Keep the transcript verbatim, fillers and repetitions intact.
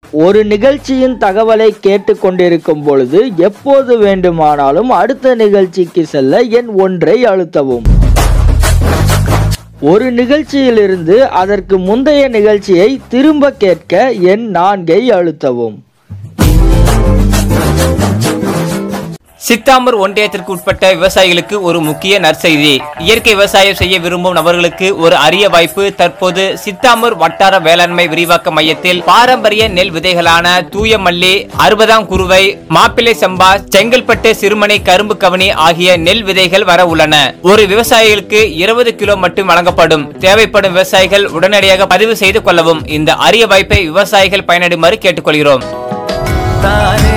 ஒரு நிகழ்ச்சியின் தகவலை கேட்டு கொண்டிருக்கும் பொழுது எப்போது வேண்டுமானாலும் அடுத்த நிகழ்ச்சிக்கு செல்ல எண் ஒன்றை அழுத்தவும். ஒரு நிகழ்ச்சியிலிருந்து அதற்கு முந்தைய நிகழ்ச்சியை திரும்ப கேட்க எண் நான்கை அழுத்தவும். சித்தாமூர் ஒன்றியத்திற்கு உட்பட்ட விவசாயிகளுக்கு ஒரு முக்கிய நற்செய்தி. இயற்கை விவசாயம் செய்ய விரும்பும் நபர்களுக்கு ஒரு அரிய வாய்ப்பு. தற்போது சித்தாமூர் வட்டார வேளாண்மை விரிவாக்க மையத்தில் பாரம்பரிய நெல் விதைகளான தூய மல்லி, அறுபதாம் குருவை, மாப்பிள்ளை சம்பா, செங்கல்பட்டு சிறுமனை கரும்பு கவனி ஆகிய நெல் விதைகள் வர உள்ளன. ஒரு விவசாயிகளுக்கு இருபது கிலோ மட்டும் வழங்கப்படும். தேவைப்படும் விவசாயிகள் உடனடியாக பதிவு செய்து கொள்ளவும். இந்த அரிய வாய்ப்பை விவசாயிகள் பயனடைமாறு கேட்டுக்கொள்கிறோம்.